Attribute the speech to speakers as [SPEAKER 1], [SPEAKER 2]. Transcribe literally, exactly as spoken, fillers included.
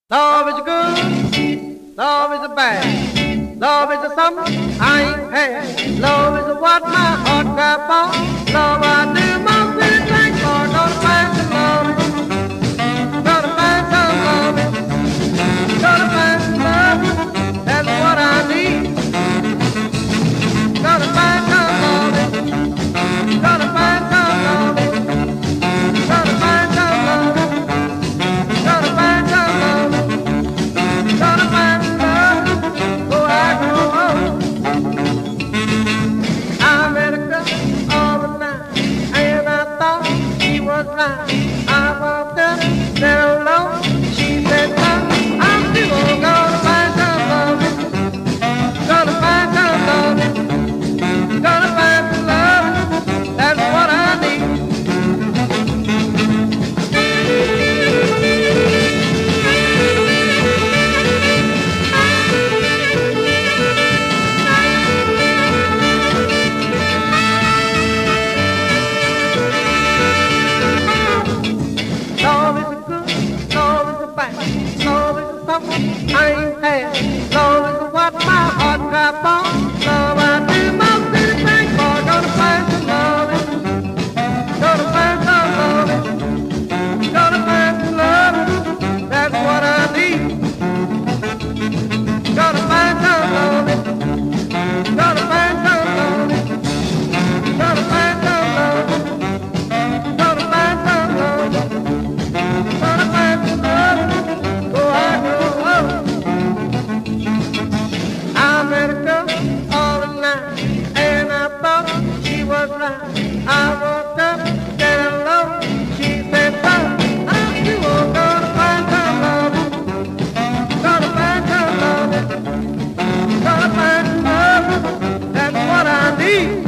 [SPEAKER 1] Love is good, love is bad, love is something I ain't had. Love is what my heart cry for. Love I do my pretty things for. Gonna find some love, gonna find some love, gonna find some love. That's what I need. Gonna find some love, gonna find some love, gonna find some love, gonna find some love. Gonna find love, oh I go home. I met a girl all the time, and I thought she was right. I walked up, said hello, she said no. I'm still gonna find some love, gonna find some love, gonna find some love. That's what I need. Love is a good, love is a bad, love is a something I ain't had. Love is what my heart cry for. Love I do most anything for. Gonna find some love, gonna find some love, gonna find some love. That's what I need. Gonna find some love, gonna find some love, gonna find some love, gonna find some love. Gonna find some love, oh I know love. I met a girl all the night, and I thought she was right. I walked up, said hello, she said no. I'm still gonna find some love, gonna find some love, gonna find some love. That's what I need.